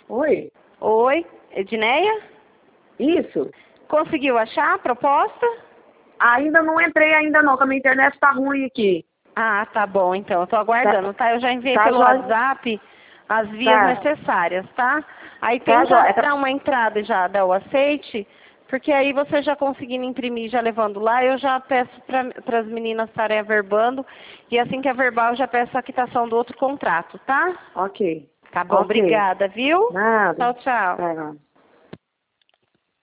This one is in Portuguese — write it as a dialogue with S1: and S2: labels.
S1: Oi?
S2: Oi, Edneia?
S1: Isso?
S2: Conseguiu achar a proposta?
S1: Ainda não entrei ainda não, que a minha internet tá ruim aqui.
S2: Ah, tá bom, então. Eu tô aguardando, tá? Eu já enviei
S1: Tá
S2: pelo
S1: jóia.
S2: WhatsApp as vias
S1: Tá.
S2: necessárias, tá? Aí
S1: Tá
S2: tenta
S1: jóia.
S2: dar uma entrada e já dar o aceite, porque aí você já conseguindo imprimir, já levando lá, eu já peço para as meninas estarem averbando, e assim que averbar eu já peço a quitação do outro contrato, tá?
S1: Ok.
S2: Tá bom,
S1: Ok.
S2: obrigada, viu?
S1: Nada.
S2: Tchau, tchau.
S1: Tá.